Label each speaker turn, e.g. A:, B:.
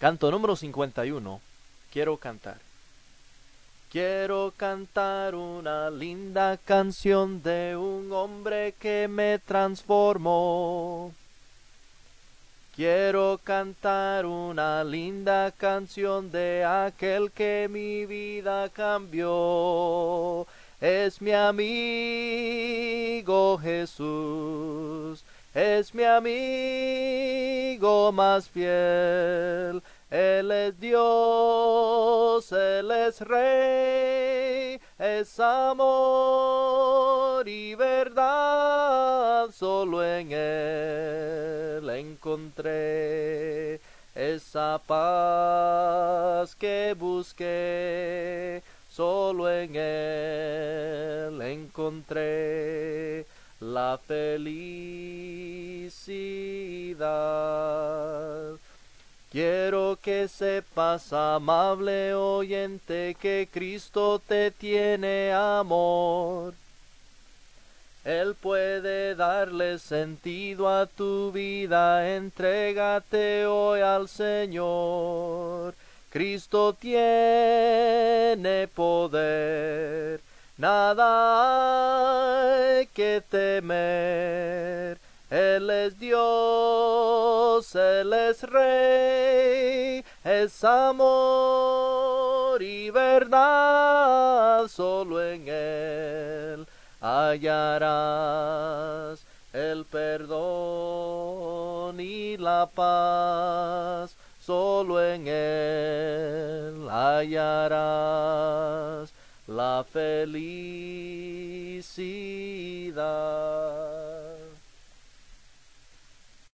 A: Canto número 51. Quiero cantar. Quiero cantar una linda canción de un hombre que me transformó. Quiero cantar una linda canción de aquel que mi vida cambió. Es mi amigo Jesús, es mi amigo más fiel. Él es Dios, Él es Rey, es amor y verdad. Solo en Él encontré esa paz que busqué. Solo en Él encontré la felicidad. Quiero que sepas, amable oyente, que Cristo te tiene amor. Él puede darle sentido a tu vida, entrégate hoy al Señor. Cristo tiene poder, nada hay que temer. Él es Dios, Él es Rey, es amor y verdad. Solo en Él hallarás el perdón y la paz. Solo en Él hallarás la felicidad.